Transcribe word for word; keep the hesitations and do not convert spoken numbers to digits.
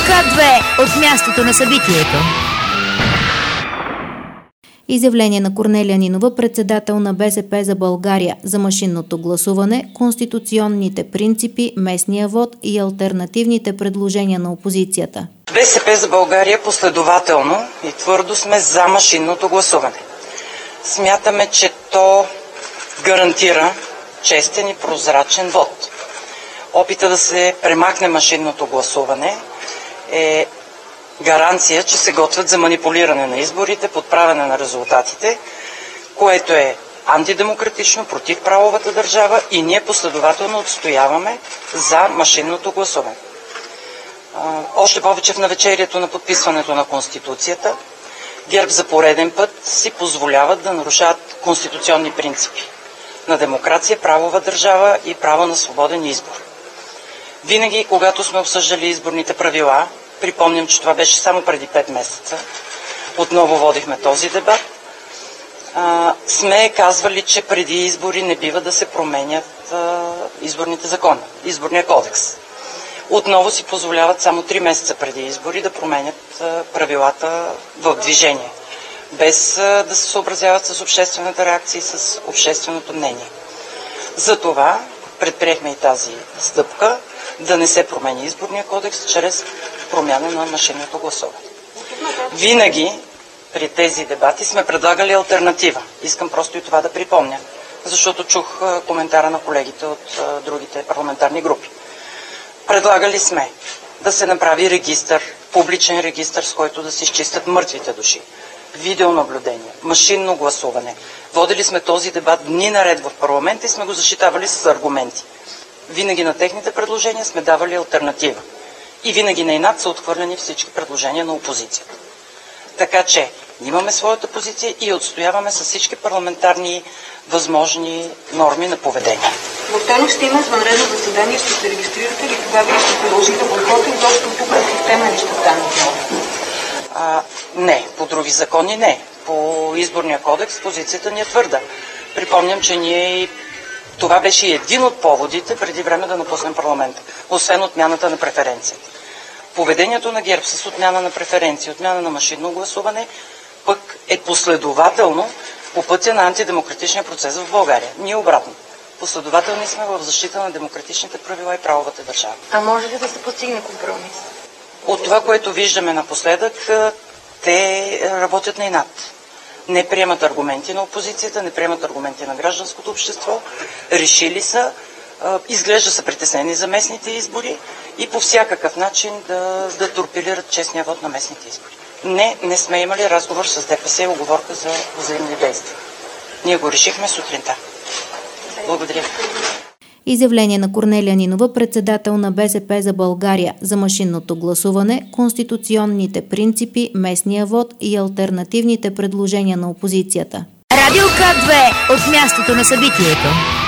К две от мястото на събитието. Изявление на Корнелия Нинова, председател на БСП за България, за машинното гласуване, конституционните принципи, местния вод и алтернативните предложения на опозицията. БСП за България последователно и твърдо сме за машинното гласуване. Смятаме, че то гарантира честен и прозрачен вод. Опита да се премахне машинното гласуване е гаранция, че се готвят за манипулиране на изборите, подправяне на резултатите, което е антидемократично, против правовата държава и ние последователно отстояваме за машинното гласуване. Още повече в навечерието на подписването на Конституцията, ГЕРБ за пореден път си позволяват да нарушават конституционни принципи на демокрация, правова държава и право на свободен избор. Винаги, когато сме обсъждали изборните правила, припомням, че това беше само преди пет месеца, отново водихме този дебат, а, сме казвали, че преди избори не бива да се променят а, изборните закони, изборния кодекс. Отново си позволяват само три месеца преди избори да променят а, правилата в движение, без а, да се съобразяват с обществената реакция и с общественото мнение. Затова предприехме и тази стъпка да не се промени изборния кодекс чрез промяна на машинното гласуване. Винаги при тези дебати сме предлагали алтернатива. Искам просто и това да припомня, защото чух коментара на колегите от другите парламентарни групи. Предлагали сме да се направи регистър, публичен регистър, с който да се изчистят мъртвите души, видеонаблюдение, машинно гласуване. Водили сме този дебат дни наред в парламента и сме го защитавали с аргументи. Винаги на техните предложения сме давали алтернатива. И винаги на инат са отхвърляни всички предложения на опозицията. Така че имаме своята позиция и отстояваме с всички парламентарни възможни норми на поведение. В вторник ще има извънредно заседание, ще се регистрирате ли тогава и ще продължите бойкота и точно тук система ли ще стане? А, не, по други закони не. По изборния кодекс позицията ни е твърда. Припомням, че ние това беше и един от поводите преди време да напуснем парламента, освен отмяната на преференцията. Поведението на ГЕРБ с отмяна на преференции, отмяна на машинно гласуване, пък е последователно по пътя на антидемократичния процес в България. Ние обратно. Последователни сме в защита на демократичните правила и правовата държава. А може ли да се постигне компромис? От това, което виждаме напоследък, те работят на инат. Не приемат аргументи на опозицията, не приемат аргументи на гражданското общество. Решили са, изглежда са притеснени за местните избори и по всякакъв начин да, да торпилират честния вод на местните избори. Не, не сме имали разговор с ДПС и уговорка за взаимни действия. Ние го решихме сутринта. Благодаря. Изявление на Корнелия Нинова, председател на БСП за България, за машинното гласуване, конституционните принципи, местния вод и алтернативните предложения на опозицията. Радио К две от мястото на събитието.